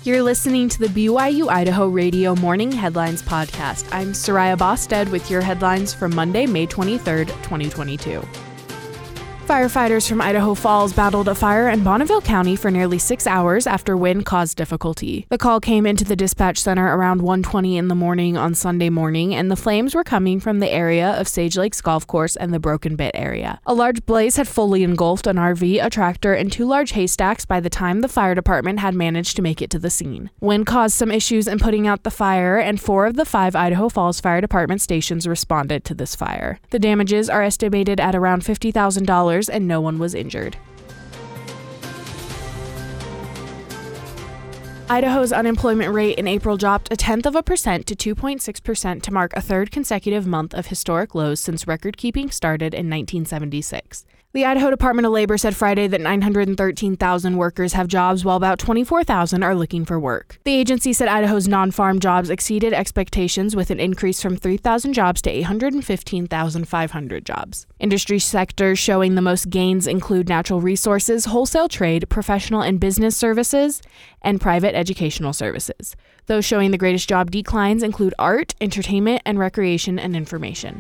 You're listening to the BYU Idaho Radio Morning Headlines Podcast. I'm Soraya Bosted with your headlines from Monday, May 23rd, 2022. Firefighters from Idaho Falls battled a fire in Bonneville County for nearly 6 hours after wind caused difficulty. The call came into the dispatch center around 1:20 in the morning on Sunday morning, and the flames were coming from the area of Sage Lakes Golf Course and the Broken Bit area. A large blaze had fully engulfed an RV, a tractor, and 2 large haystacks by the time the fire department had managed to make it to the scene. Wind caused some issues in putting out the fire, and 4 of the 5 Idaho Falls Fire Department stations responded to this fire. The damages are estimated at around $50,000, and no one was injured. Idaho's unemployment rate in April dropped 0.1% to 2.6% to mark a third consecutive month of historic lows since record-keeping started in 1976. The Idaho Department of Labor said Friday that 913,000 workers have jobs, while about 24,000 are looking for work. The agency said Idaho's non-farm jobs exceeded expectations with an increase from 3,000 jobs to 815,500 jobs. Industry sectors showing the most gains include natural resources, wholesale trade, professional and business services, and private educational services. Those showing the greatest job declines include art, entertainment, and recreation and information.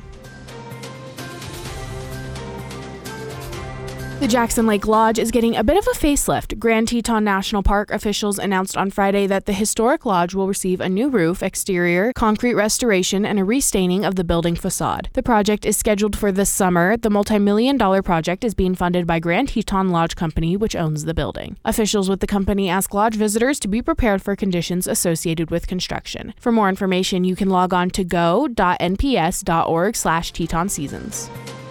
The Jackson Lake Lodge is getting a bit of a facelift. Grand Teton National Park officials announced on Friday that the historic lodge will receive a new roof, exterior, concrete restoration, and a restaining of the building facade. The project is scheduled for this summer. The multi-million-dollar project is being funded by Grand Teton Lodge Company, which owns the building. Officials with the company ask lodge visitors to be prepared for conditions associated with construction. For more information, you can log on to go.nps.org/TetonSeasons.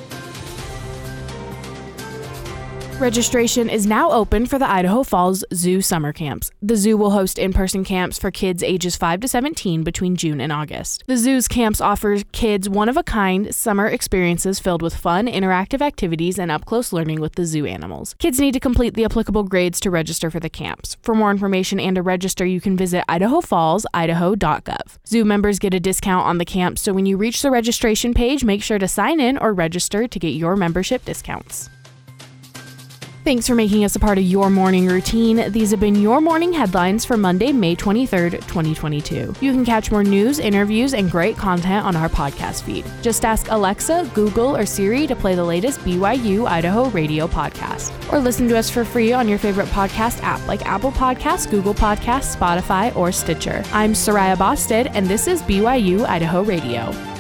Registration is now open for the Idaho Falls Zoo summer camps. The zoo will host in-person camps for kids ages 5 to 17 between June and August. The zoo's camps offer kids one-of-a-kind summer experiences filled with fun, interactive activities, and up-close learning with the zoo animals. Kids need to complete the applicable grades to register for the camps. For more information and to register, you can visit idahofallsidaho.gov. Zoo members get a discount on the camp, so when you reach the registration page, make sure to sign in or register to get your membership discounts. Thanks for making us a part of your morning routine. These have been your morning headlines for Monday, May 23rd, 2022. You can catch more news, interviews, and great content on our podcast feed. Just ask Alexa, Google, or Siri to play the latest BYU Idaho Radio podcast. Or listen to us for free on your favorite podcast app like Apple Podcasts, Google Podcasts, Spotify, or Stitcher. I'm Soraya Bosted, and this is BYU Idaho Radio.